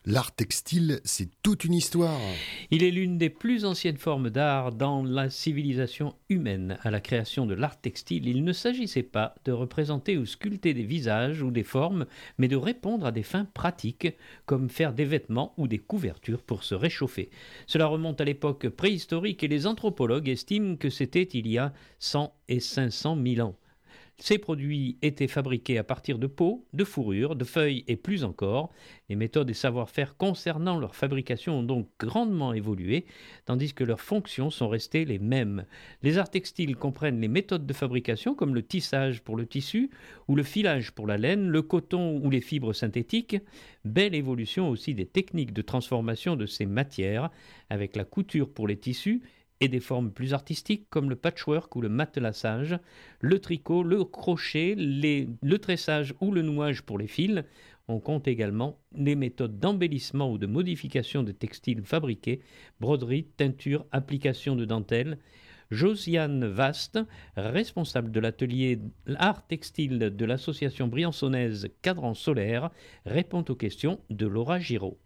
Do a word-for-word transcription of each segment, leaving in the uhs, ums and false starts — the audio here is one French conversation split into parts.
L'art textile, c'est toute une histoire. Il est l'une des plus anciennes formes d'art dans la civilisation humaine. À la création de l'art textile, il ne s'agissait pas de représenter ou sculpter des visages ou des formes, mais de répondre à des fins pratiques, comme faire des vêtements ou des couvertures pour se réchauffer. Cela remonte à l'époque préhistorique et les anthropologues estiment que c'était il y a cent et cinq cent mille ans. Ces produits étaient fabriqués à partir de peau, de fourrure, de feuilles et plus encore. Les méthodes et savoir-faire concernant leur fabrication ont donc grandement évolué, tandis que leurs fonctions sont restées les mêmes. Les arts textiles comprennent les méthodes de fabrication comme le tissage pour le tissu ou le filage pour la laine, le coton ou les fibres synthétiques. Belle évolution aussi des techniques de transformation de ces matières, avec la couture pour les tissus et des formes plus artistiques comme le patchwork ou le matelassage, le tricot, le crochet, les, le tressage ou le nouage pour les fils. On compte également les méthodes d'embellissement ou de modification des textiles fabriqués, broderie, teinture, application de dentelle. Josiane Vast, responsable de l'atelier art textile de l'association briançonnaise Cadran Solaire, répond aux questions de Laura Giraud.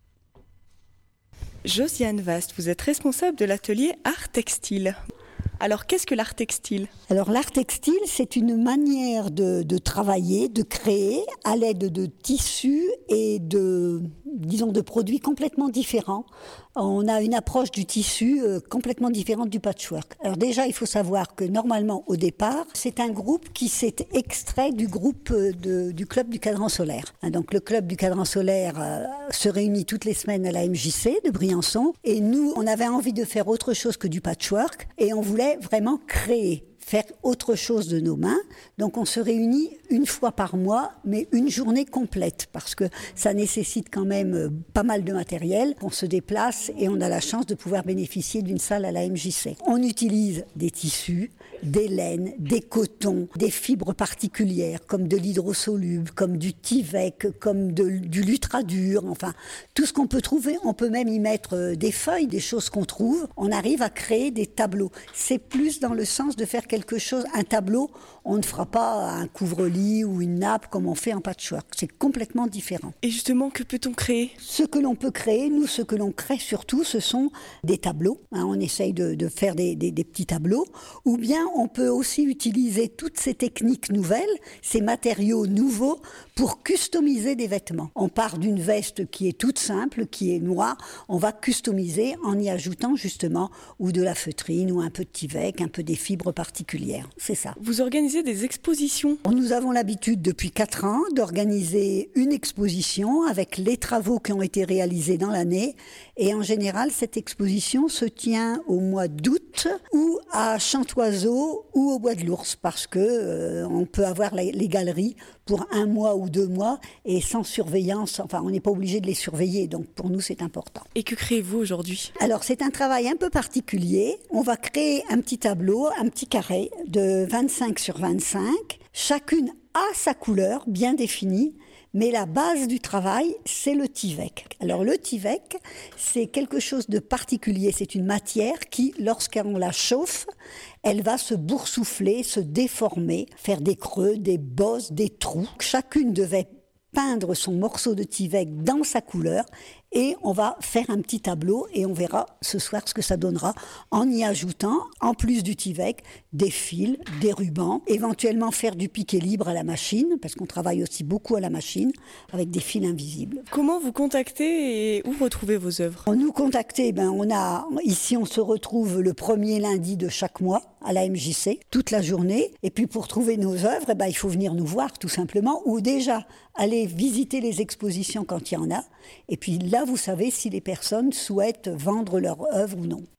Josiane Vast, vous êtes responsable de l'atelier art textile. Alors, qu'est-ce que l'art textile ? Alors, l'art textile, c'est une manière de, de travailler, de créer à l'aide de tissus et de, disons, de produits complètement différents. On a une approche du tissu euh, complètement différente du patchwork. Alors déjà, il faut savoir que normalement, au départ, c'est un groupe qui s'est extrait du groupe de, du club du Cadran Solaire. Hein, donc, le club du Cadran Solaire euh, se réunit toutes les semaines à la M J C de Briançon. Et nous, on avait envie de faire autre chose que du patchwork et on voulait vraiment créer, faire autre chose de nos mains. Donc on se réunit une fois par mois, mais une journée complète, parce que ça nécessite quand même pas mal de matériel. On se déplace et on a la chance de pouvoir bénéficier d'une salle à la M J C. On utilise des tissus, des laines, des cotons, des fibres particulières, comme de l'hydrosoluble, comme du Tyvek, comme de, du Lutradur, enfin, tout ce qu'on peut trouver. On peut même y mettre des feuilles, des choses qu'on trouve. On arrive à créer des tableaux. C'est plus dans le sens de faire quelque chose, un tableau, on ne fera pas un couvre-lit ou une nappe comme on fait en patchwork. C'est complètement différent. Et justement, que peut-on créer ? Ce que l'on peut créer, nous, ce que l'on crée surtout, ce sont des tableaux. Hein, on essaye de, de faire des, des, des petits tableaux. Ou bien, on peut aussi utiliser toutes ces techniques nouvelles, ces matériaux nouveaux, pour customiser des vêtements. On part d'une veste qui est toute simple, qui est noire. On va customiser en y ajoutant justement ou de la feutrine ou un peu de Tyvek, un peu des fibres particulières. C'est ça. Vous organisez des expositions ? Nous avons l'habitude depuis quatre ans d'organiser une exposition avec les travaux qui ont été réalisés dans l'année. Et en général, cette exposition se tient au mois d'août ou à Chantoiseau ou au Bois de l'Ours, parce que euh, on peut avoir les, les galeries pour un mois ou deux mois et sans surveillance. Enfin, on n'est pas obligé de les surveiller. Donc, pour nous, c'est important. Et que créez-vous aujourd'hui ? Alors, c'est un travail un peu particulier. On va créer un petit tableau, un petit carré de vingt-cinq sur vingt-cinq. Chacune a sa couleur bien définie, mais la base du travail, c'est le Tyvek. Alors le Tyvek, c'est quelque chose de particulier. C'est une matière qui, lorsqu'on la chauffe, elle va se boursoufler, se déformer, faire des creux, des bosses, des trous. Chacune devait peindre son morceau de Tyvek dans sa couleur et on va faire un petit tableau et on verra ce soir ce que ça donnera en y ajoutant, en plus du Tyvek, des fils, des rubans, éventuellement faire du piqué libre à la machine, parce qu'on travaille aussi beaucoup à la machine, avec des fils invisibles. Comment vous contactez et où retrouvez vos œuvres ? On nous contacter, ben on a, ici on se retrouve le premier lundi de chaque mois à la M J C, toute la journée, et puis pour trouver nos œuvres, ben il faut venir nous voir tout simplement, ou déjà aller visiter les expositions quand il y en a, et puis là vous savez si les personnes souhaitent vendre leur œuvre ou non.